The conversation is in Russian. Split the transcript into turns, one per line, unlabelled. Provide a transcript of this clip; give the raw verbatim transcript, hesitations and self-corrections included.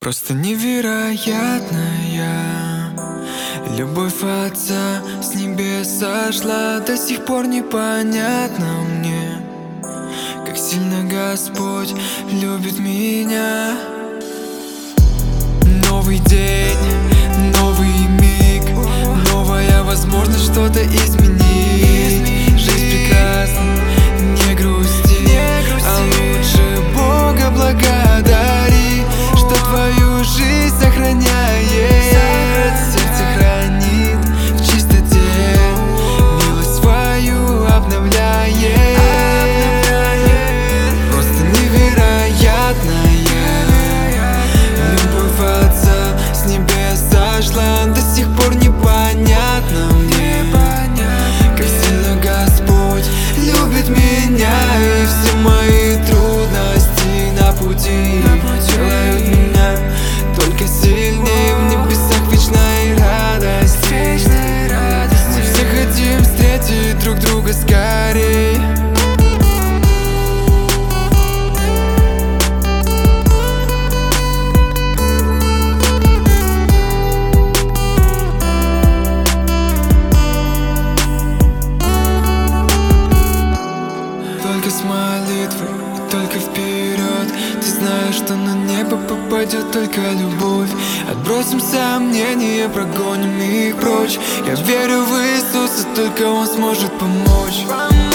Просто невероятная любовь Отца с небес сошла. До сих пор непонятно мне, как сильно Господь любит меня. Новый день, новый миг, новая возможность что-то изменить. Жизнь прекрасна, не грусти, а лучше Бога благодари, что твою жизнь сохраняет, сердце хранит в чистоте, милость свою обновляет. Просто невероятная любовь Отца с небес сошла. До сих пор непонятно мне, как сильно Господь любит меня. И все мои трудности на пути делают меня только сильнее. В небесах вечной радости. Мы все хотим встретить друг друга скорей. Только с молитвой и только вперед. Ты знаешь, что на небо попадет только любовь. Отбросим сомнения, прогоним их прочь. Я верю в Иисуса, только Он сможет помочь.